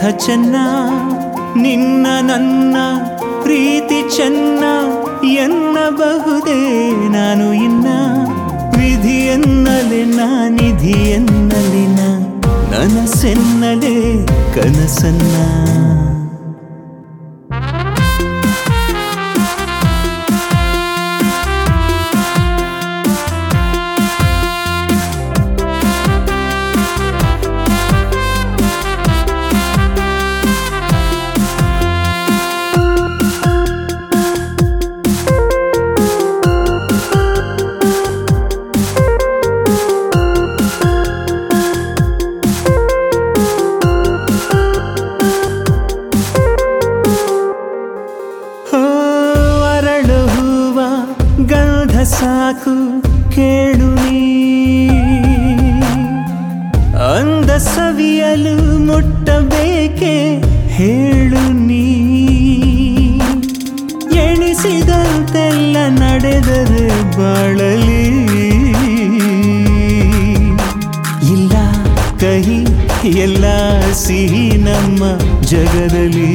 ಎಂಥ ಚೆನ್ನ ನಿನ್ನ ನನ್ನ ಪ್ರೀತಿ ಚೆನ್ನ ಎನ್ನಬಹುದೇ ನಾನು ಇನ್ನ ವಿಧಿ ಎನ್ನಲೆ ನಿಧಿ ಎನ್ನಲಿನ ನನಸೆನ್ನಲೆ ಕನಸನ್ನ ಗಂಧ ಸಾಕು ಕೇಳು ನೀ ಅಂದ ಸವಿಯಲು ಮುಟ್ಟಬೇಕೆ ಹೇಳು ನೀ ಎಣಿಸಿದಂತೆಲ್ಲ ನಡೆದರೆ ಬಾಳಲಿ ಇಲ್ಲ ಕಹಿ ಎಲ್ಲ ಸಿಹಿ ನಮ್ಮ ಜಗದಲ್ಲಿ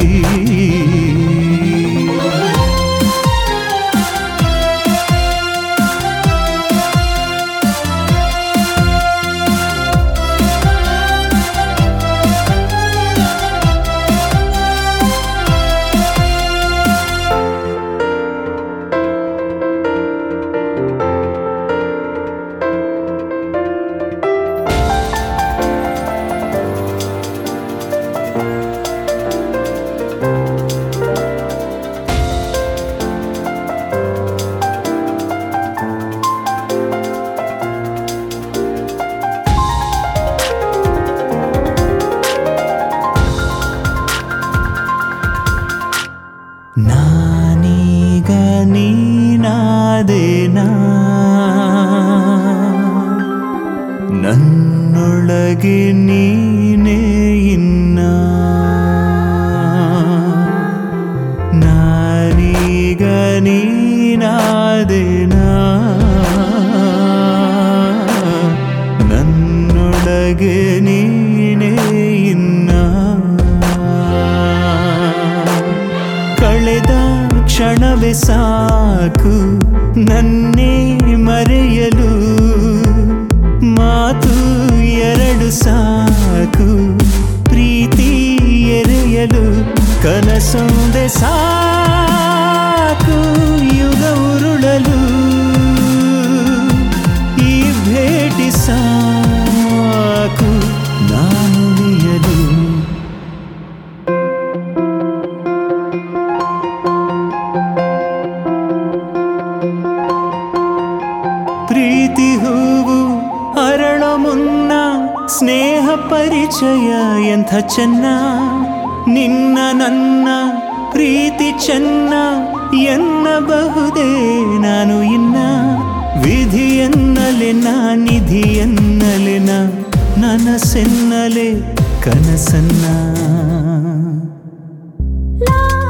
ನಾನೀಗ ನೀನಾದೇನಾ ನನ್ನೊಳಗೆ ನೀನೇ ಇನ್ನ ನಾನೀಗ ನೀನಾದೇನಾ ನನ್ನೊಳಗೆ ನೀನೇ ಇನ್ನ ಕಳೆದ ಕ್ಷಣವೇ ಸಾಕು ನನ್ನೇ ಮರೆಯಲು ಮಾತು ಎರಡು ಸಾಕು ಪ್ರೀತಿ ಎರೆಯಲು ಕನಸೊಂದೆ ಸಾಕು ಯುಗ ಉರುಳಲು ಈ ಭೇಟಿ ಸಾಕು ನಾನು ಉಳಿಯಲು ಪ್ರೀತಿ ಹೂವು ಅರಳೋ ಮುನ್ನ ಸ್ನೇಹ ಪರಿಚಯ ಎಂಥ ಚೆನ್ನ ನಿನ್ನ ನನ್ನ ಪ್ರೀತಿ ಚೆನ್ನ ಎನ್ನಬಹುದೇ ನಾನು ಇನ್ನ ವಿಧಿ ಎನ್ನಲೆ ನಿಧಿ ಎನ್ನಲೆ ನನಸೆನ್ನಲೆ ಕನಸನ್ನ